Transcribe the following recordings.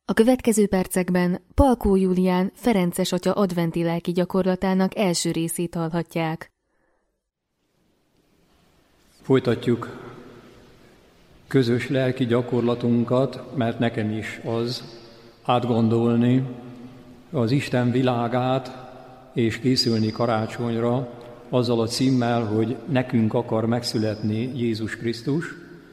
A következő percekben Palkó Júlián Ferences atya adventi lelki gyakorlatának első részét hallhatják. Folytatjuk közös lelki gyakorlatunkat, mert nekem is az átgondolni az Isten világát és készülni karácsonyra azzal a címmel, hogy nekünk akar megszületni Jézus Krisztus,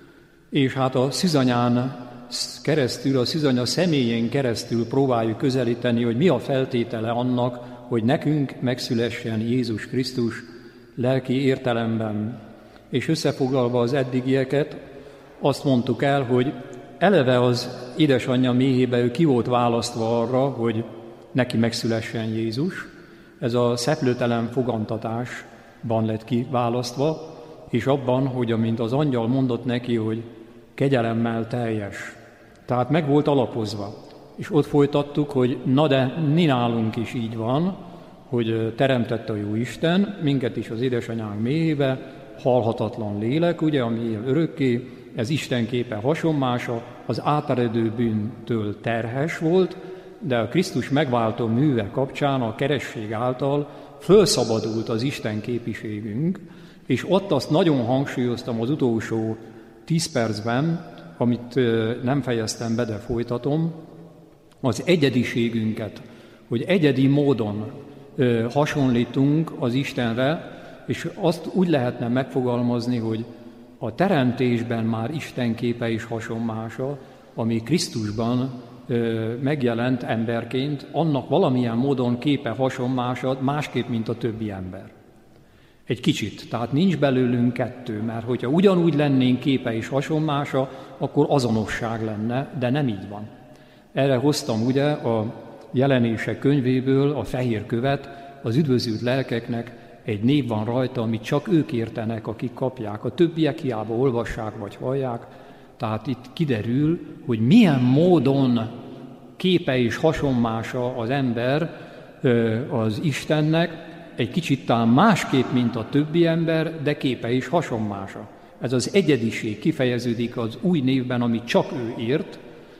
és hát a szűzanyán keresztül, a szűzanya személyén keresztül próbáljuk közelíteni, hogy mi a feltétele annak, hogy nekünk megszülessen Jézus Krisztus lelki értelemben. És összefoglalva az eddigieket, azt mondtuk el, hogy eleve az édesanyja méhébe ő ki volt választva arra, hogy neki megszülessen Jézus. Ez a szeplőtelen fogantatásban lett kiválasztva, és abban, hogy amint az angyal mondott neki, hogy kegyelemmel teljes. Tehát meg volt alapozva. És ott folytattuk, hogy na de mi nálunk is így van, hogy teremtette a Jóisten, minket is az édesanyánk méhébe, halhatatlan lélek, ugye, ami él örökké, ez Isten képe hasonmása, az áteredő bűntől terhes volt, de a Krisztus megváltó műve kapcsán a keresség által fölszabadult az Isten képiségünk, és ott azt nagyon hangsúlyoztam az utolsó 10 percben, amit nem fejeztem be, de folytatom, az egyediségünket, hogy egyedi módon hasonlítunk az Istenre, és azt úgy lehetne megfogalmazni, hogy a teremtésben már Isten képe és hasonmása, ami Krisztusban megjelent emberként, annak valamilyen módon képe hasonmása másképp, mint a többi ember. Egy kicsit, tehát nincs belőlünk kettő, mert hogyha ugyanúgy lennénk képe és hasonmása, akkor azonosság lenne, de nem így van. Erre hoztam ugye a Jelenések könyvéből a fehér követ, az üdvözült lelkeknek egy név van rajta, amit csak ők értenek, akik kapják. A többiek hiába olvassák vagy hallják. Tehát itt kiderül, hogy milyen módon képe és hasonmása az ember az Istennek, egy kicsit talán másképp, mint a többi ember, de képe és hasonmása. Ez az egyediség kifejeződik az új névben, amit csak ő ért.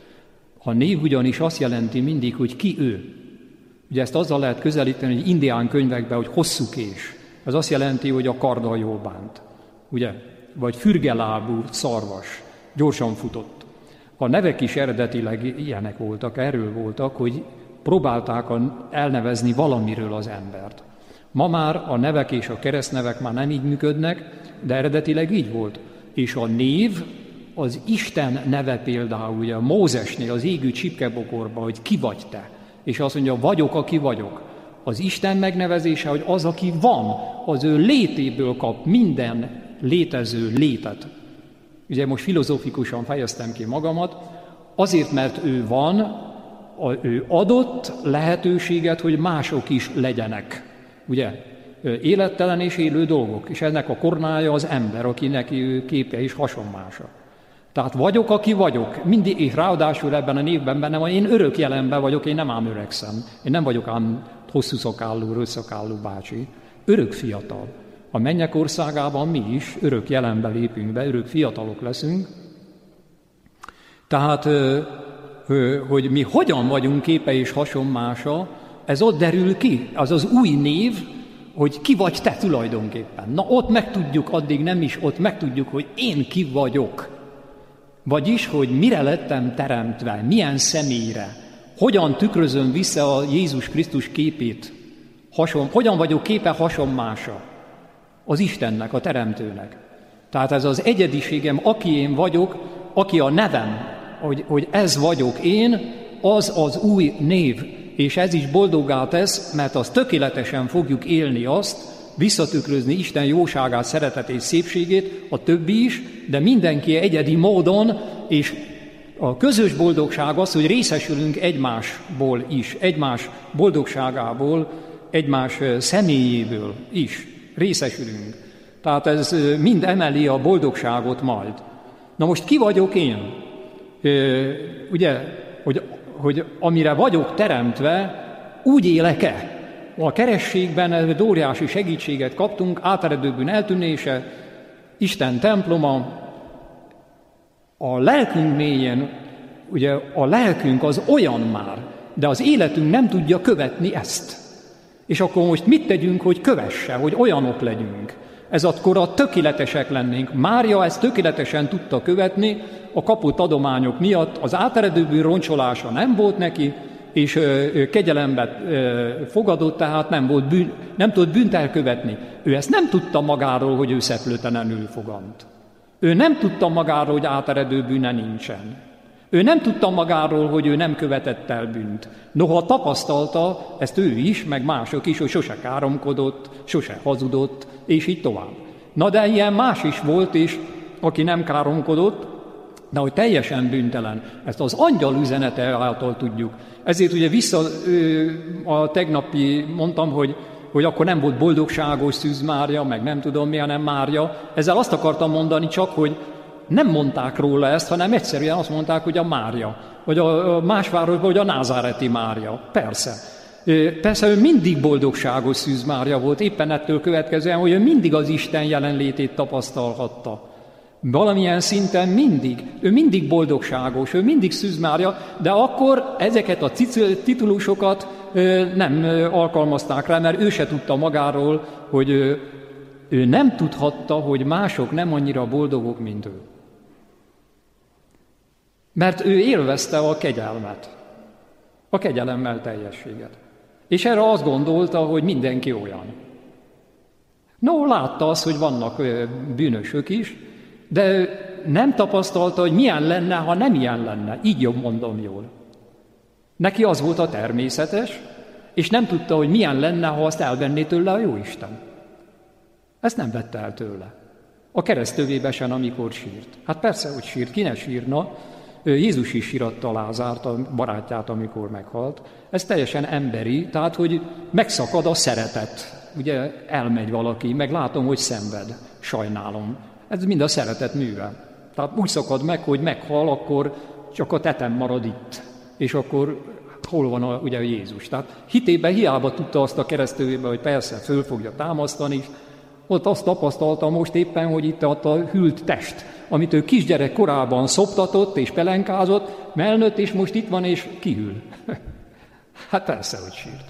A név ugyanis azt jelenti mindig, hogy ki ő. Ugye ezt azzal lehet közelíteni, hogy indián könyvekben, hogy hosszú kés. Ez azt jelenti, hogy a karddal jól bánt. Ugye? Vagy fürgelábú szarvas, gyorsan futott. A nevek is eredetileg ilyenek voltak, erről voltak, hogy próbálták elnevezni valamiről az embert. Ma már a nevek és a keresztnevek már nem így működnek, de eredetileg így volt. És a név, az Isten neve például, ugye Mózesnél, az égő csipkebokorban, hogy ki vagy te. És azt mondja, vagyok, aki vagyok. Az Isten megnevezése, hogy az, aki van, az ő létéből kap minden létező létet. Ugye most filozófikusan fejeztem ki magamat, azért, mert ő van, ő adott lehetőséget, hogy mások is legyenek. Ugye? Élettelen és élő dolgok, és ennek a kornája az ember, akinek ő képe és hasonmása. Tehát vagyok, aki vagyok, mindig, és ráadásul ebben a névben benne van, én örök jelenben vagyok, én nem ám öregszem, én nem vagyok ám hosszú szakállú, rösszakállú bácsi, örök fiatal. A mennyek országában mi is örök jelenbe lépünk be, örök fiatalok leszünk. Tehát, hogy mi hogyan vagyunk képe és hasonmása, ez ott derül ki, az az új név, hogy ki vagy te tulajdonképpen. Na ott megtudjuk, addig nem is, ott megtudjuk, hogy én ki vagyok. Vagyis, hogy mire lettem teremtve, milyen személyre, hogyan tükrözöm vissza a Jézus Krisztus képét, hogyan vagyok képe hasonmása az Istennek, a Teremtőnek. Tehát ez az egyediségem, aki én vagyok, aki a nevem, hogy ez vagyok én, az az új név. És ez is boldoggá tesz, mert azt tökéletesen fogjuk élni azt, visszatükrözni Isten jóságát, szeretetét, szépségét, a többi is, de mindenki egyedi módon, és a közös boldogság az, hogy részesülünk egymásból is, egymás boldogságából, egymás személyéből is részesülünk. Tehát ez mind emeli a boldogságot majd. Na most ki vagyok én? Ugye, hogy amire vagyok teremtve, úgy élek-e? A kerességben egy óriási segítséget kaptunk, áteredő bűn eltűnése, Isten temploma, a lelkünk mélyén ugye a lelkünk az olyan már, de az életünk nem tudja követni ezt. És akkor most mit tegyünk, hogy kövesse, hogy olyanok legyünk? Ez akkor a tökéletesek lennénk. Mária ezt tökéletesen tudta követni, a kapott adományok miatt az áteredő bűn roncsolása nem volt neki, és kegyelembe fogadott, tehát nem tudott bűnt elkövetni. Ő ezt nem tudta magáról, hogy ő szeplőtelenül fogant. Ő nem tudta magáról, hogy áteredő bűne nincsen. Ő nem tudta magáról, hogy ő nem követett el bűnt. Noha tapasztalta, ezt ő is, meg mások is, hogy sose káromkodott, sose hazudott, és így tovább. Na de ilyen más is volt, és aki nem káromkodott, de hogy teljesen bűntelen. Ezt az angyal üzenete által tudjuk. Ezért ugye a tegnapi mondtam, hogy akkor nem volt boldogságos Szűz Mária, meg nem tudom mi, hanem Mária. Ezzel azt akartam mondani csak, hogy nem mondták róla ezt, hanem egyszerűen azt mondták, hogy a Mária, vagy a más városban, hogy a názáreti Mária. Persze ő mindig boldogságos Szűz Mária volt, éppen ettől következően, hogy ő mindig az Isten jelenlétét tapasztalhatta. Valamilyen szinten ő mindig boldogságos, ő mindig Szűz Mária, de akkor ezeket a titulusokat nem alkalmazták rá, mert ő se tudta magáról, hogy ő nem tudhatta, hogy mások nem annyira boldogok, mint ő. Mert ő élvezte a kegyelmet, a kegyelemmel teljességet. És erre azt gondolta, hogy mindenki olyan. No, látta azt, hogy vannak bűnösök is, de nem tapasztalta, hogy milyen lenne, ha nem ilyen lenne. Így jobb mondom jól. Neki az volt a természetes, és nem tudta, hogy milyen lenne, ha azt elvenné tőle a Jóisten. Ezt nem vette el tőle. A kereszttövébe sem, amikor sírt. Hát persze, hogy sírt, ki ne sírna. Jézus is síratta Lázárt, a barátját, amikor meghalt. Ez teljesen emberi, tehát, hogy megszakad a szeretet. Ugye elmegy valaki, meg látom, hogy szenved, sajnálom. Ez mind a szeretet műve. Tehát úgy szakad meg, hogy meghal, akkor csak a tetem marad itt. És akkor hol van ugye Jézus? Tehát hitében hiába tudta azt a keresztővébe, hogy persze föl fogja támasztani. Ott azt tapasztalta most éppen, hogy itt a hűlt test, amit ő kisgyerek korában szoptatott és pelenkázott, melnött, és most itt van és kihűl. Hát persze, hogy sírt.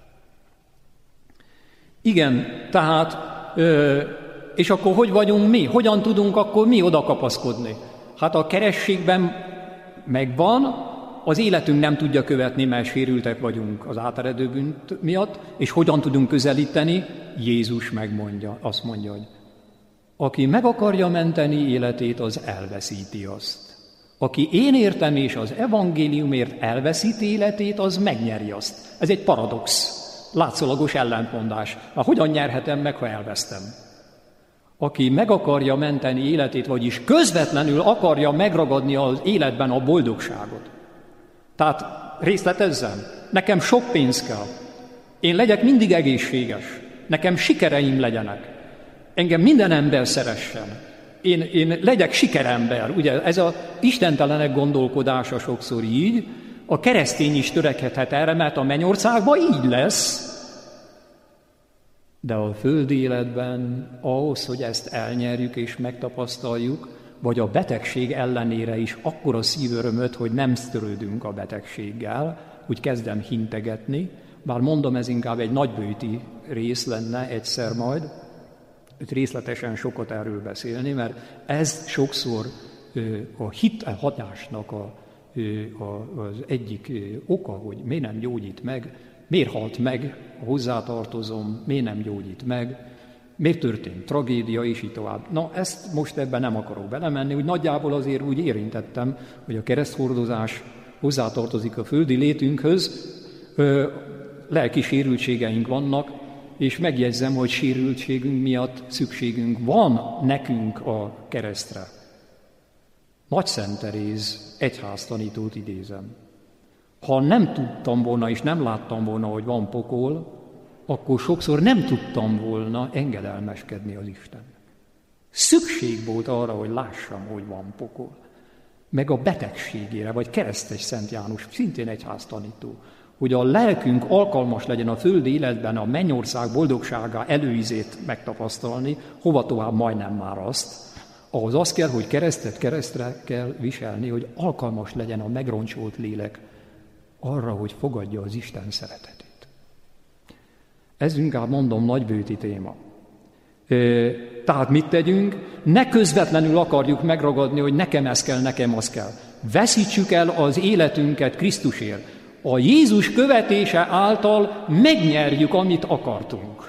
Igen, tehát, és akkor hogy vagyunk mi? Hogyan tudunk akkor mi oda kapaszkodni? Hát a kerességben megvan, az életünk nem tudja követni, mert sérültek vagyunk az áteredő bűnt miatt, és hogyan tudunk közelíteni? Jézus megmondja, azt mondja, hogy aki meg akarja menteni életét, az elveszíti azt. Aki én értem és az evangéliumért elveszíti életét, az megnyeri azt. Ez egy paradox, látszólagos ellentmondás. Hát hogyan nyerhetem meg, ha elvesztem? Aki meg akarja menteni életét, vagyis közvetlenül akarja megragadni az életben a boldogságot. Tehát részletezzem, nekem sok pénz kell, én legyek mindig egészséges, nekem sikereim legyenek, engem minden ember szeressen, én legyek sikerember. Ugye ez az istentelenek gondolkodása sokszor így, a keresztény is törekedhet erre, mert a mennyországban így lesz, de a földi életben ahhoz, hogy ezt elnyerjük és megtapasztaljuk, vagy a betegség ellenére is akkora szívörömöt, hogy nem törődünk a betegséggel, úgy kezdem hintegetni, bár mondom, ez inkább egy nagybőti rész lenne egyszer majd, részletesen sokat erről beszélni, mert ez sokszor a hit hatásnak az egyik oka, hogy miért nem gyógyít meg, miért halt meg, hozzátartozom, miért nem gyógyít meg, miért történt tragédia, és így tovább. Na, ezt most ebben nem akarok belemenni, úgy nagyjából azért úgy érintettem, hogy a kereszthordozás hozzátartozik a földi létünkhöz, lelki sérültségeink vannak, és megjegyzem, hogy sérültségünk miatt szükségünk van nekünk a keresztre. Nagy Szent Teréz egyháztanítót idézem. Ha nem tudtam volna, és nem láttam volna, hogy van pokol, akkor sokszor nem tudtam volna engedelmeskedni az Istennek. Szükség volt arra, hogy lássam, hogy van pokol. Meg a betegségére, vagy Keresztes Szent János, szintén egyháztanító, hogy a lelkünk alkalmas legyen a földi életben a mennyország boldogsága előízét megtapasztalni, hova tovább majdnem már azt, ahhoz az kell, hogy keresztet keresztre kell viselni, hogy alkalmas legyen a megroncsolt lélek arra, hogy fogadja az Isten szeretetét. Ez inkább mondom nagybőti téma. Tehát mit tegyünk? Ne közvetlenül akarjuk megragadni, hogy nekem ez kell, nekem az kell. Veszítsük el az életünket Krisztusért. A Jézus követése által megnyerjük, amit akartunk.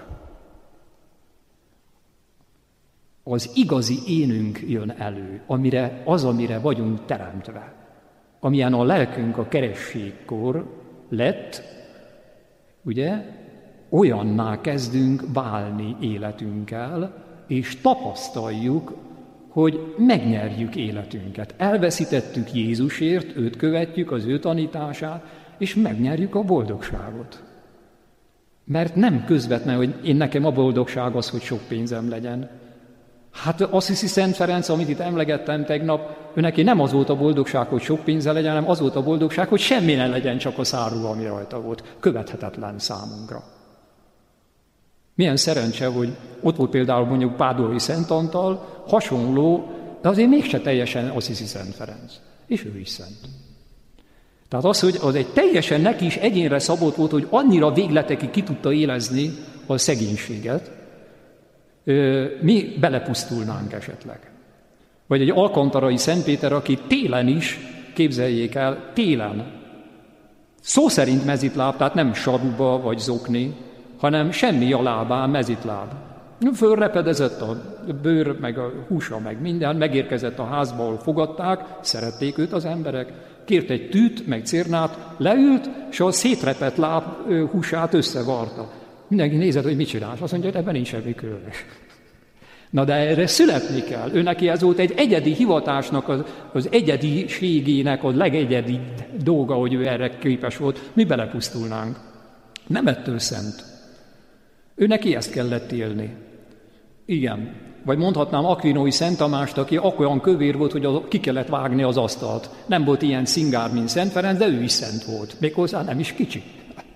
Az igazi énünk jön elő, amire vagyunk teremtve. Amilyen a lelkünk a kerességkor lett, ugye, olyanná kezdünk válni életünkkel, és tapasztaljuk, hogy megnyerjük életünket. Elveszítettük Jézusért, őt követjük, az ő tanítását, és megnyerjük a boldogságot. Mert nem közvetlen, hogy nekem a boldogság az, hogy sok pénzem legyen. Hát Assisi Szent Ferenc, amit itt emlegettem tegnap, neki nem az volt a boldogság, hogy sok pénze legyen, hanem az volt a boldogság, hogy semmi ne legyen, csak a szárruha, ami rajta volt. Követhetetlen számunkra. Milyen szerencse, hogy ott volt például mondjuk Pádolai Szent Antal, hasonló, de azért mégse teljesen Assisi Szent Ferenc. És ő is szent. Tehát az, hogy az egy teljesen neki is egyénre szabott volt, hogy annyira végletekig ki tudta élezni a szegénységet, mi belepusztulnánk esetleg. Vagy egy alkantarai Szent Péter, aki télen is, képzeljék el, télen, szó szerint mezitláb, tehát nem saruba vagy zokni, hanem semmi a lábán, mezitláb. Fölrepedezett a bőr, meg a húsa, meg minden, megérkezett a házba, ahol fogadták, szerették őt az emberek, kért egy tűt, meg cérnát, leült, és a szétrepett láb húsát összevarta. Mindenki nézett, hogy mit csinál, azt mondja, hogy ebben nincs semmi különös. Na de erre születni kell. Ő neki ez volt egy egyedi hivatásnak, az egyediségének a legegyedi dolga, hogy ő erre képes volt. Mi belepusztulnánk. Nem ettől szent. Ő neki ezt kellett élni. Igen. Vagy mondhatnám Akvinói Szent Tamást, aki olyan kövér volt, hogy ki kellett vágni az asztalt. Nem volt ilyen szingár, mint Szent Ferenc, de ő is szent volt. Méghozzá nem is kicsi.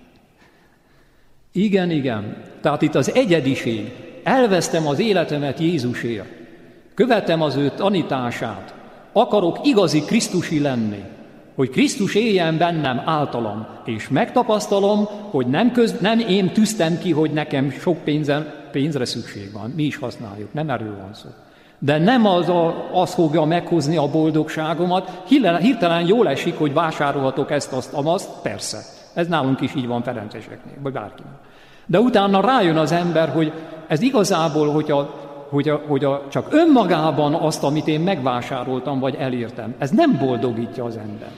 Igen, igen. Tehát itt az egyediség. Elvesztem az életemet Jézusért. Követem az ő tanítását. Akarok igazi krisztusi lenni. Hogy Krisztus éljen bennem általam. És megtapasztalom, hogy nem én tűztem ki, hogy nekem sok pénzre szükség van. Mi is használjuk, nem erről van szó. De nem az fogja meghozni a boldogságomat. Hirtelen jól esik, hogy vásárolhatok ezt, azt, persze. Ez nálunk is így van ferenceseknél, vagy bárkinek. De utána rájön az ember, hogy ez igazából, hogyha csak önmagában azt, amit én megvásároltam, vagy elértem, ez nem boldogítja az ember.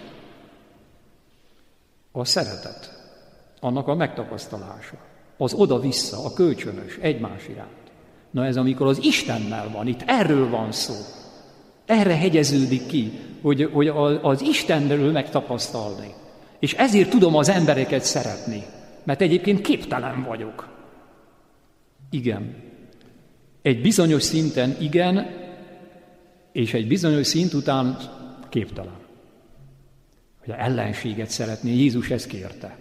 A szeretet, annak a megtapasztalása, az oda-vissza, a kölcsönös, egymás iránt. Na ez amikor az Istennel van, itt erről van szó. Erre hegyeződik ki, hogy az Istenről megtapasztalni. És ezért tudom az embereket szeretni, mert egyébként képtelen vagyok. Igen. Egy bizonyos szinten igen, és egy bizonyos szint után képtelen. Hogy ellenséget szeretné, Jézus ezt kérte.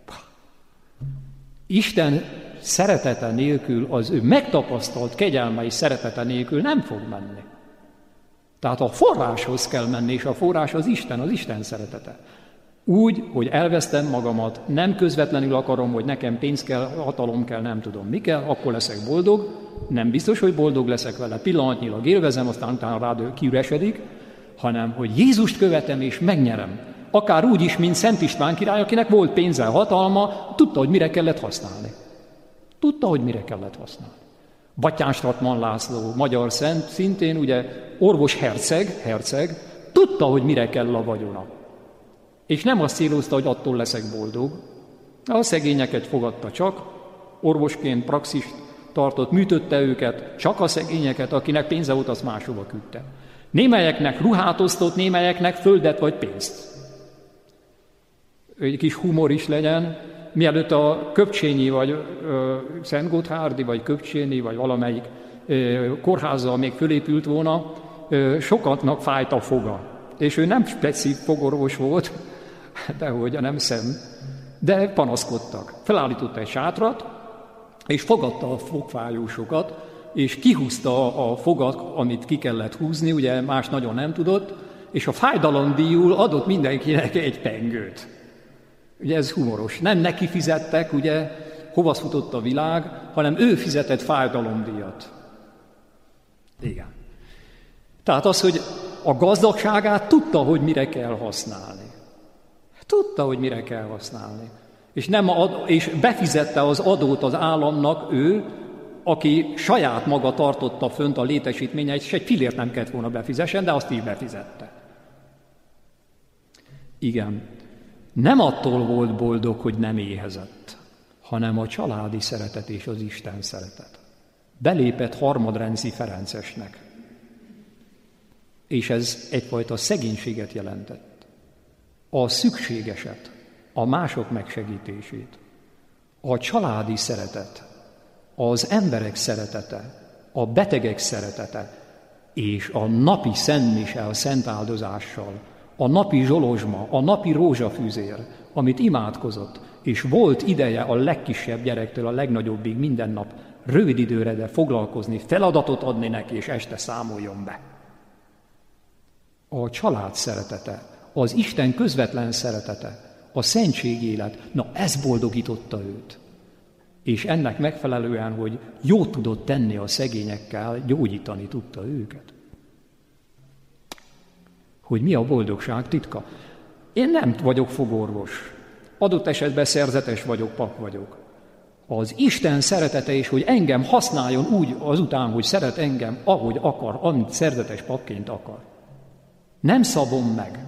Isten szeretete nélkül, az ő megtapasztalt kegyelmei szeretete nélkül nem fog menni. Tehát a forráshoz kell menni, és a forrás az Isten szeretete. Úgy, hogy elvesztem magamat, nem közvetlenül akarom, hogy nekem pénz kell, hatalom kell, nem tudom mi kell, akkor leszek boldog, nem biztos, hogy boldog leszek vele, pillanatnyilag élvezem, aztán utána rád kiüresedik, hanem, hogy Jézust követem és megnyerem. Akár úgy is, mint Szent István király, akinek volt pénze, hatalma, tudta, hogy mire kellett használni. Batthyány Strattmann László, magyar szent, szintén ugye orvos herceg, tudta, hogy mire kell a vagyona. És nem azt célozta, hogy attól leszek boldog. A szegényeket fogadta csak, orvosként praxist tartott, műtötte őket, csak a szegényeket, akinek pénze volt, azt máshova küldte. Némelyeknek ruhát osztott, némelyeknek földet vagy pénzt. Egy kis humor is legyen, mielőtt a Köpcsényi, vagy Szentgotthárdi, vagy Köpcsényi, vagy valamelyik kórházzal még fölépült volna, sokatnak fájt a foga. És ő nem specif fogorvos volt, dehogy nem szem, de panaszkodtak. Felállította egy sátrat, és fogadta a fogfájósokat, és kihúzta a fogat, amit ki kellett húzni, ugye más nagyon nem tudott, és a fájdalomdíjul adott mindenkinek egy pengőt. Ugye ez humoros. Nem neki fizettek, ugye, hova futott a világ, hanem ő fizetett fájdalomdíjat. Igen. Tehát az, hogy a gazdagságát tudta, hogy mire kell használni. Tudta, hogy mire kell használni. És befizette az adót az államnak ő, aki saját maga tartotta fönt a létesítményeit, és egy fillért nem kellett volna befizessen, de azt így befizette. Igen. Nem attól volt boldog, hogy nem éhezett, hanem a családi szeretet és az Isten szeretet. Belépett Harmadrendszi Ferencesnek. És ez egyfajta szegénységet jelentett. A szükségeset, a mások megsegítését, a családi szeretet, az emberek szeretete, a betegek szeretete, és a napi szentmise a szent áldozással, a napi zsolozsma, a napi rózsafűzér, amit imádkozott, és volt ideje a legkisebb gyerektől a legnagyobbig minden nap rövid időre, de foglalkozni, feladatot adni neki, és este számoljon be. A család szeretete, az Isten közvetlen szeretete, a szentségélet, na ez boldogította őt. És ennek megfelelően, hogy jót tudott tenni a szegényekkel, gyógyítani tudta őket. Hogy mi a boldogság titka? Én nem vagyok fogorvos. Adott esetben szerzetes vagyok, pap vagyok. Az Isten szeretete is, hogy engem használjon úgy azután, hogy szeret engem, ahogy akar, amit szerzetes papként akar. Nem szabom meg.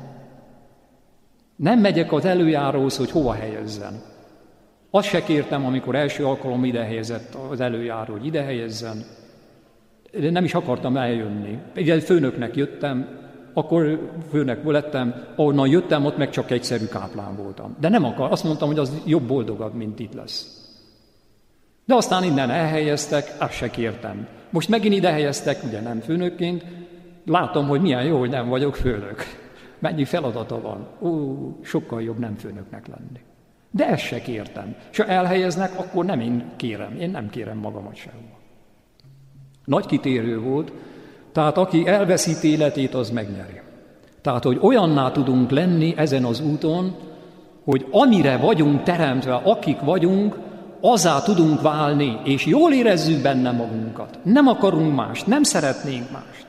Nem megyek az előjáróhoz, hogy hova helyezzen. Azt se kértem, amikor első alkalom ide helyezett az előjáró, hogy ide helyezzen. De nem is akartam eljönni. Ugye főnöknek jöttem, akkor főnök lettem, ahonnan jöttem, ott meg csak egyszerű káplán voltam. De nem akar, azt mondtam, hogy az jobb, boldogabb, mint itt lesz. De aztán innen elhelyeztek, azt se kértem. Most megint ide helyeztek, ugye nem főnökként, látom, hogy milyen jó, hogy nem vagyok főnök. Mennyi feladata van. Sokkal jobb nem főnöknek lenni. De ezt se kértem. És ha elhelyeznek, akkor nem én kérem. Én nem kérem magamat sehova. Nagy kitérő volt, tehát aki elveszíti életét, az megnyeri. Tehát, hogy olyanná tudunk lenni ezen az úton, hogy amire vagyunk teremtve, akik vagyunk, azzá tudunk válni, és jól érezzük benne magunkat. Nem akarunk mást, nem szeretnénk mást.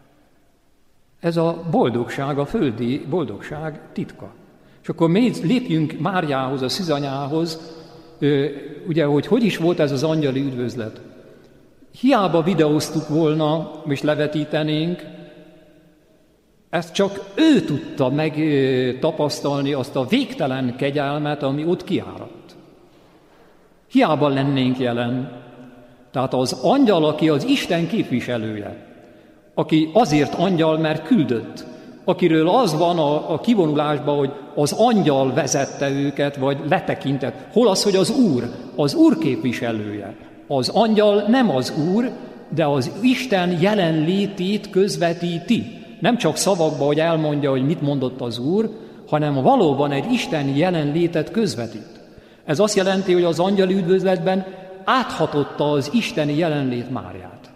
Ez a boldogság, a földi boldogság titka. És akkor lépjünk Máriához, a szűzanyához, ugye, hogy is volt ez az angyali üdvözlet. Hiába videóztuk volna, és levetítenénk, ezt csak ő tudta megtapasztalni azt a végtelen kegyelmet, ami ott kiáradt. Hiába lennénk jelen. Tehát az angyal, aki az Isten képviselője, aki azért angyal, mert küldött, akiről az van a kivonulásban, hogy az angyal vezette őket, vagy letekintett. Hol az, hogy az Úr képviselője. Az angyal nem az Úr, de az Isten jelenlétét közvetíti. Nem csak szavakba, hogy elmondja, hogy mit mondott az Úr, hanem valóban egy Isten jelenlétet közvetít. Ez azt jelenti, hogy az angyali üdvözletben áthatotta az isteni jelenlét Máriát.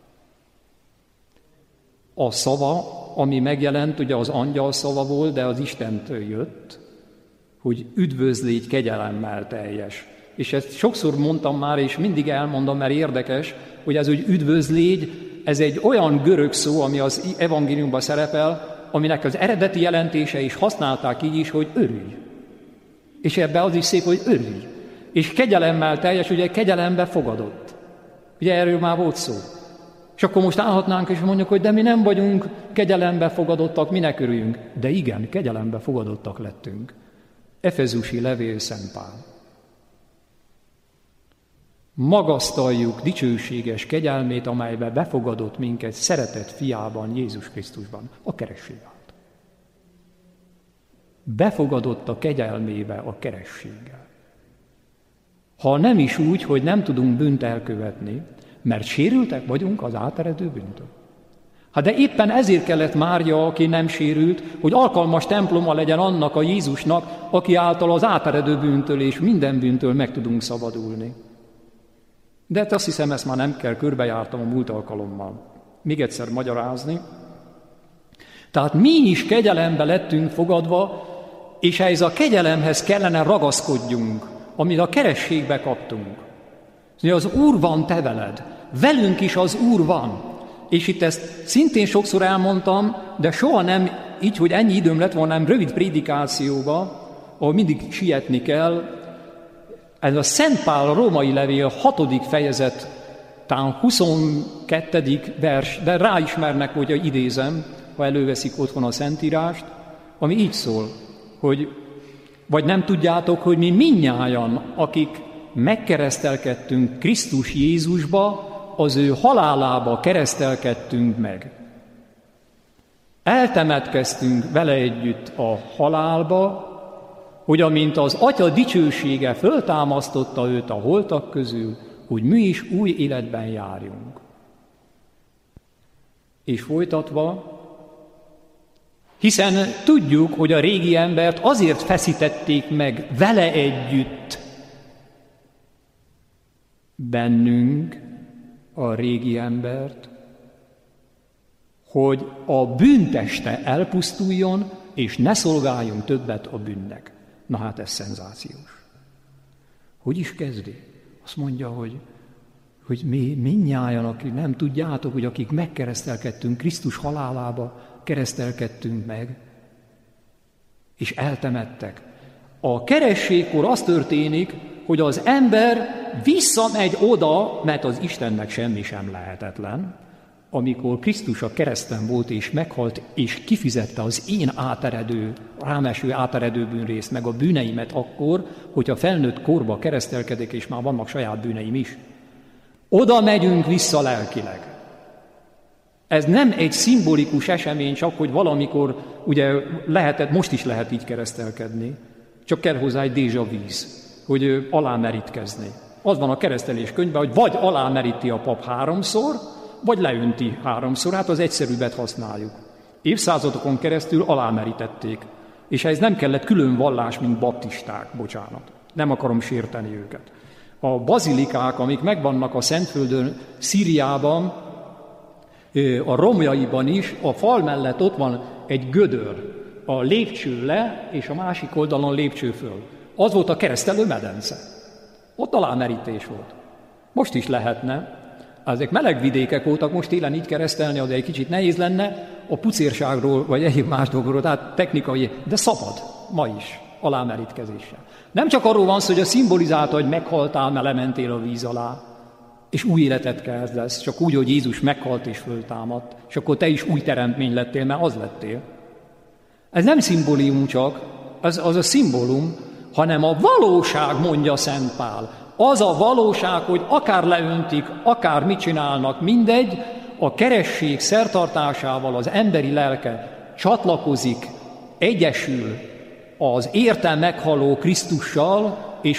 A szava, ami megjelent, ugye az angyal szava volt, de az Istentől jött, hogy üdvözlégy kegyelemmel teljes. És ezt sokszor mondtam már, és mindig elmondom, mert érdekes, hogy ez úgy üdvözlégy, ez egy olyan görög szó, ami az evangéliumban szerepel, aminek az eredeti jelentése is használták így is, hogy örülj. És ebben az is szép, hogy örülj. És kegyelemmel teljes, ugye kegyelembe fogadott. Ugye erről már volt szó. És akkor most állhatnánk és mondjuk, hogy de mi nem vagyunk kegyelembe fogadottak, minek örüljünk. De igen, kegyelembe fogadottak lettünk. Efezusi levél Szent Pál. Magasztaljuk dicsőséges kegyelmét, amelybe befogadott minket szeretett fiában, Jézus Krisztusban, a keresség által. Befogadott a kegyelmébe a kerességgel. Ha nem is úgy, hogy nem tudunk bűnt elkövetni, mert sérültek vagyunk az áteredő bűntől. Hát de éppen ezért kellett Mária, aki nem sérült, hogy alkalmas temploma legyen annak a Jézusnak, aki által az áteredő bűntől és minden bűntől meg tudunk szabadulni. De hát azt hiszem, ezt már nem kell, körbejártam a múlt alkalommal. Még egyszer magyarázni. Tehát mi is kegyelembe lettünk fogadva, és ehhez a kegyelemhez kellene ragaszkodjunk, amit a kerességbe kaptunk. Az Úr van te veled, velünk is az Úr van. És itt ezt szintén sokszor elmondtam, de soha nem így, hogy ennyi időm lett volna, nem rövid prédikációba, ahol mindig sietni kell. Ez a Szent Pál a római levél 6. fejezet, talán 22. vers, de ráismernek, hogy idézem, ha előveszik otthon a Szentírást, ami így szól, hogy vagy nem tudjátok, hogy mi mindnyájan, akik megkeresztelkedtünk Krisztus Jézusba, az ő halálába keresztelkedtünk meg. Eltemetkeztünk vele együtt a halálba, hogy amint az Atya dicsősége föltámasztotta őt a holtak közül, hogy mi is új életben járjunk. És folytatva, hiszen tudjuk, hogy a régi embert azért feszítették meg vele együtt bennünk, a régi embert, hogy a bűnteste elpusztuljon, és ne szolgáljunk többet a bűnnek. Na hát ez szenzációs. Hogy is kezdi? Azt mondja, hogy mi mindnyájan, akik nem tudjátok, hogy akik megkeresztelkedtünk, Krisztus halálába keresztelkedtünk meg, és eltemettek. A kerességkor az történik, hogy az ember visszamegy oda, mert az Istennek semmi sem lehetetlen, amikor Krisztus a kereszten volt és meghalt, és kifizette az én rám eső áteredő bűnrészt, meg a bűneimet akkor, hogyha felnőtt korba keresztelkedik, és már vannak saját bűneim is. Oda megyünk vissza lelkileg. Ez nem egy szimbolikus esemény, csak hogy valamikor, ugye lehetett, most is lehet így keresztelkedni, csak kell hozzá egy déjà víz, hogy alámerítkezni. Az van a keresztelés könyvben, hogy vagy alámeríti a pap 3-szor, vagy leönti 3-szor, hát az egyszerűbbet használjuk. Évszázadokon keresztül alámerítették, és ez nem kellett külön vallás, mint baptisták, bocsánat. Nem akarom sérteni őket. A bazilikák, amik megvannak a Szentföldön, Szíriában, a romjaiban is, a fal mellett ott van egy gödör, a lépcső le, és a másik oldalon lépcső föl. Az volt a keresztelő medence. Ott alámerítés volt. Most is lehetne. Ezek meleg vidékek voltak, most télen így keresztelni, az egy kicsit nehéz lenne, a pucérságról, vagy egyéb más dolgokról, tehát technikai, de szabad ma is alámerítkezéssel. Nem csak arról van szó, hogy a szimbolizálta, hogy meghaltál, mert lementél a víz alá, és új életet kezdesz, csak úgy, hogy Jézus meghalt és föltámadt, és akkor te is új teremtmény lettél, mert az lettél. Ez nem szimbólium csak, az a szimbólum, hanem a valóság, mondja Szent Pál. Az a valóság, hogy akár leöntik, akár mit csinálnak, mindegy, a keresség szertartásával az emberi lelke csatlakozik, egyesül az érte meghaló Krisztussal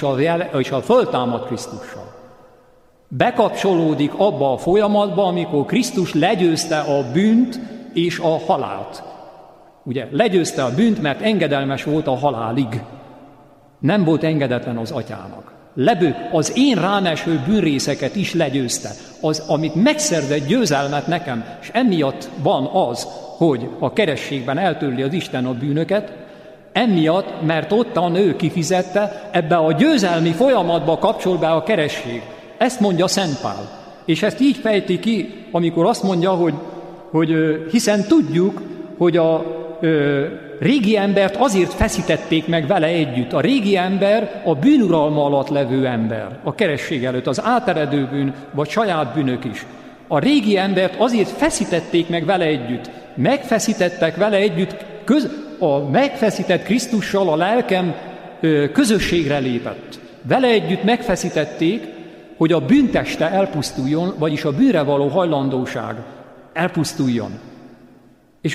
és a föltámadt Krisztussal. Bekapcsolódik abba a folyamatba, amikor Krisztus legyőzte a bűnt és a halált. Ugye, legyőzte a bűnt, mert engedelmes volt a halálig. Nem volt engedetlen az atyának. Az én rám eső bűnrészeket is legyőzte. Az, amit megszerzett győzelmet nekem, és emiatt van az, hogy a kerességben eltörli az Isten a bűnöket, emiatt, mert ottan ő kifizette, ebbe a győzelmi folyamatba kapcsol be a keresség. Ezt mondja Szent Pál. És ezt így fejti ki, amikor azt mondja, hogy hiszen tudjuk, hogy a régi embert azért feszítették meg vele együtt. A régi ember a bűnuralma alatt levő ember, a keresség előtt, az áteredő bűn, vagy saját bűnök is. A régi embert azért feszítették meg vele együtt. Megfeszítettek vele együtt, a megfeszített Krisztussal a lelkem közösségre lépett. Vele együtt megfeszítették, hogy a bűnteste elpusztuljon, vagyis a bűnre való hajlandóság elpusztuljon. És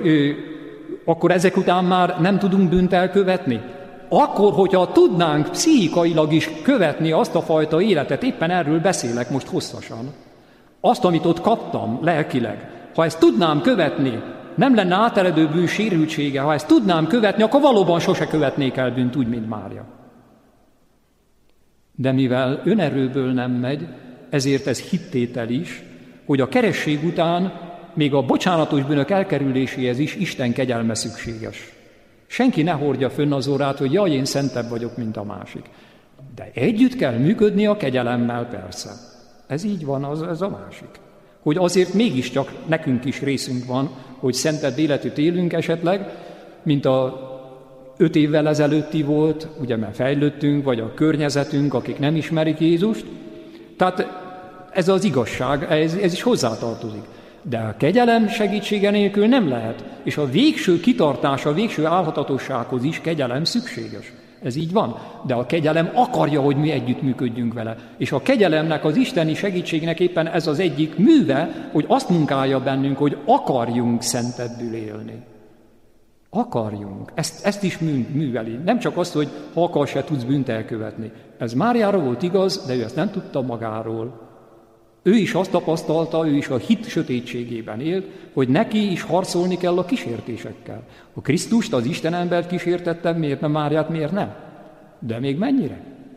akkor ezek után már nem tudunk bűnt elkövetni? Akkor, hogyha tudnánk pszichikailag is követni azt a fajta életet, éppen erről beszélek most hosszasan, azt, amit ott kaptam lelkileg, ha ezt tudnám követni, nem lenne áteredő bűn sérültsége, ha ezt tudnám követni, akkor valóban sose követnék el bűnt úgy, mint Mária. De mivel önerőből nem megy, ezért ez hittétel is, hogy a keresség után még a bocsánatos bűnök elkerüléséhez is Isten kegyelme szükséges. Senki ne hordja fönn az orrát, hogy jaj, én szentebb vagyok, mint a másik. De együtt kell működni a kegyelemmel, persze. Ez így van, ez a másik. Hogy azért mégiscsak nekünk is részünk van, hogy szentebb életet élünk esetleg, mint a 5 évvel ezelőtti volt, ugye mert fejlődtünk, vagy a környezetünk, akik nem ismerik Jézust. Tehát ez az igazság, ez is hozzátartozik. De a kegyelem segítsége nélkül nem lehet, és a végső kitartás, a végső álhatatossághoz is kegyelem szükséges. Ez így van, de a kegyelem akarja, hogy mi együttműködjünk vele. És a kegyelemnek, az isteni segítségnek éppen ez az egyik műve, hogy azt munkálja bennünk, hogy akarjunk szentebbül élni. Akarjunk. Ezt is műveli. Nem csak azt, hogy ha akar, se tudsz bűnt elkövetni. Ez Máriára volt igaz, de ő ezt nem tudta magáról. Ő is azt tapasztalta, ő is a hit sötétségében élt, hogy neki is harcolni kell a kísértésekkel. A Krisztust, az Isten embert kísértette, miért nem Máriát, miért nem? De még mennyire?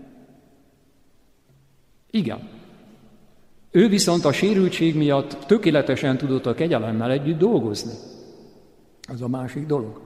Igen. Ő viszont a sérültség miatt tökéletesen tudott a kegyelemmel együtt dolgozni. Ez a másik dolog.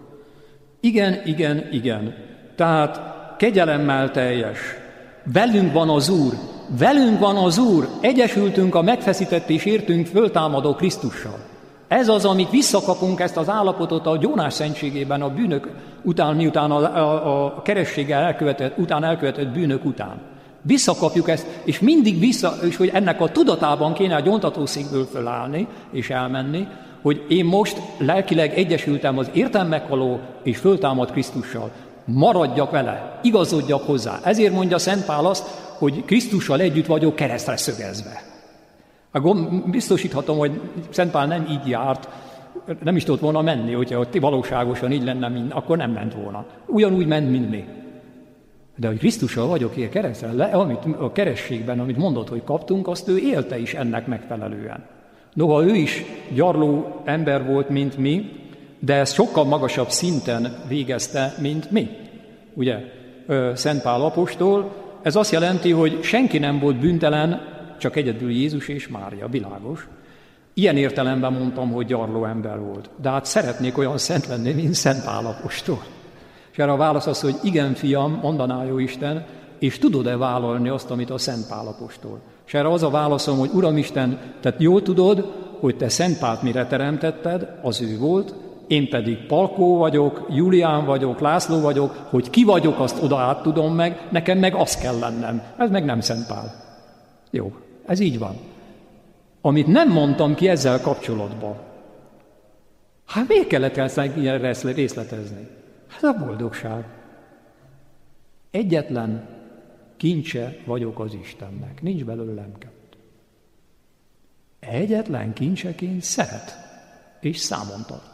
Igen. Tehát kegyelemmel teljes. Velünk van az Úr. Velünk van az Úr, egyesültünk a megfeszített és értünk föltámadó Krisztussal. Ez az, amit visszakapunk, ezt az állapotot a gyónás szentségében a bűnök után, miután a kerességgel elkövetett bűnök után. Visszakapjuk ezt, és mindig és hogy ennek a tudatában kéne a gyóntatószékből fölállni és elmenni, hogy én most lelkileg egyesültem az értem meghaló és föltámad Krisztussal. Maradjak vele, igazodjak hozzá. Ezért mondja Szent Pál azt, hogy Krisztussal együtt vagyok keresztre szögezve. Biztosíthatom, hogy Szent Pál nem így járt, nem is tudott volna menni, hogyha valóságosan így lenne, akkor nem ment volna. Ugyanúgy ment, mint mi. De hogy Krisztussal vagyok ilyen keresztre, amit a kerességben, amit mondott, hogy kaptunk, azt ő élte is ennek megfelelően. Noha ő is gyarló ember volt, mint mi, de ezt sokkal magasabb szinten végezte, mint mi. Ugye, Szent Pál apostol, ez azt jelenti, hogy senki nem volt bűntelen, csak egyedül Jézus és Mária, világos. Ilyen értelemben mondtam, hogy gyarló ember volt. De hát szeretnék olyan szent lenni, mint Szent Pál apostol. És erre a válasz az, hogy igen, fiam, mondaná jó Isten, és tudod-e vállalni azt, amit a Szent Pál apostol? És erre az a válaszom, hogy Uramisten, tehát jól tudod, hogy te Szent Pált mire teremtetted, az ő volt, én pedig Palkó vagyok, Julián vagyok, László vagyok, hogy ki vagyok, azt oda át tudom meg, nekem meg az kell lennem. Ez meg nem Szent Pál. Jó, ez így van. Amit nem mondtam ki ezzel kapcsolatban, hát miért kellett ezt ilyen részletezni? Hát a boldogság. Egyetlen kincse vagyok az Istennek, nincs belőlem kettő. Egyetlen kincseként szeret és számon tart.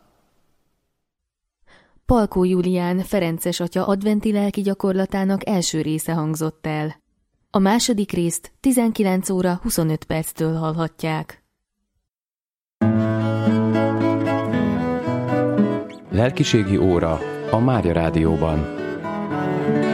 Palkó Julián ferences atya adventi lelki gyakorlatának első része hangzott el. A második részt 19 óra 25 perctől hallhatják. Lelkiségi óra a Mária Rádióban.